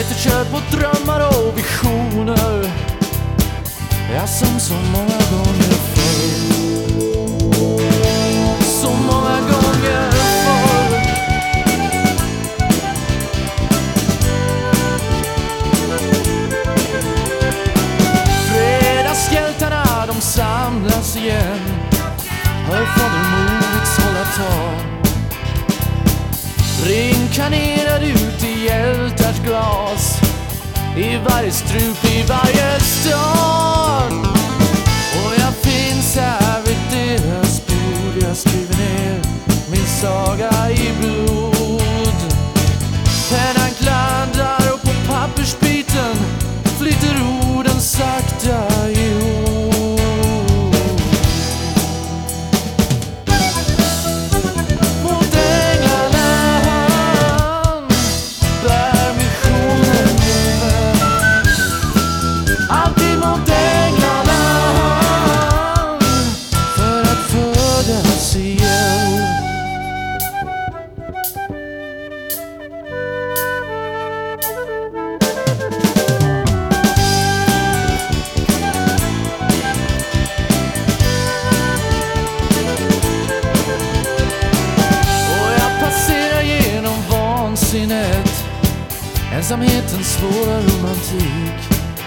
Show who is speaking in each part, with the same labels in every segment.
Speaker 1: efterkört mot drömmar och visioner. Ja, som så många gånger förr. Så många gånger förr. Fredagshjältarna, de samlas igen. Hör fader Moritz hålla tal. Reinkarnerar ut i hjältars glas, i varje strup, i varje stad. Och jag finns här vid deras bord. Jag skriver ner min saga i blod. Pennan klandrar och på pappersbiten flyter orden sakta ihop. Mot Änglaland bär missionen iväg. Alltid mot Änglaland för att födas igen. Ensamhetens svåra romantik.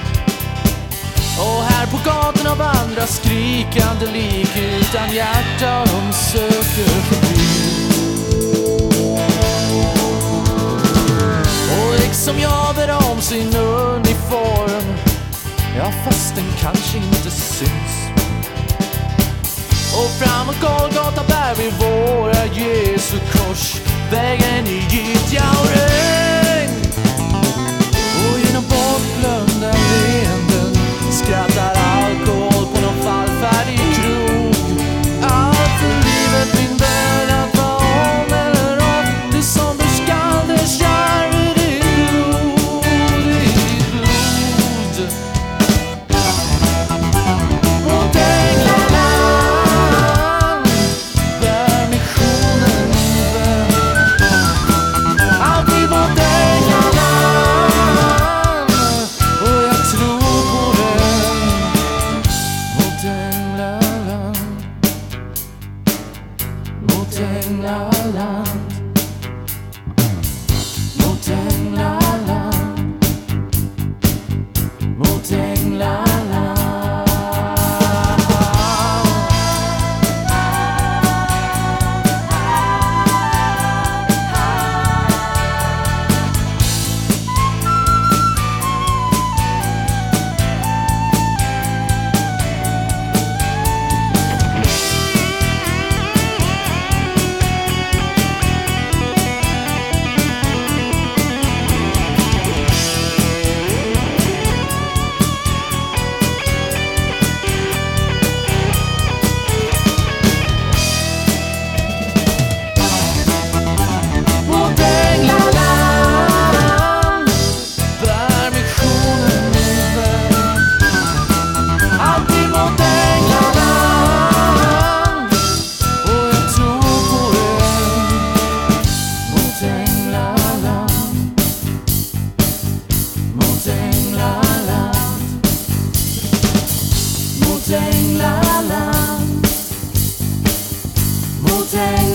Speaker 1: Och här på gatorna vandrar skrikande lik utan hjärta, de söker förbi. Och liksom jag bär om sin uniform, ja fast den kanske inte syns. Och framåt Golgata bär vi våra Jesu kors, vägen i gyttja och regn. Och genom bortglömda leenden skrattar alkohol på någon fallfärdig krog. Allt för livet min vän, att vara om eller av, det som du skall, det kär i ditt blod, i ditt blod. Mot Änglaland bär missionen iväg. Alltid mot Änglaland, och jag tror på den. Mot Änglaland, mot Änglaland, mot Änglaland, mot Änglaland. Mot Änglaland bär missionen iväg. Alltid mot Änglaland, och jag tror på den. Mot Änglaland, mot Änglaland, mot Änglaland, mot Änglaland.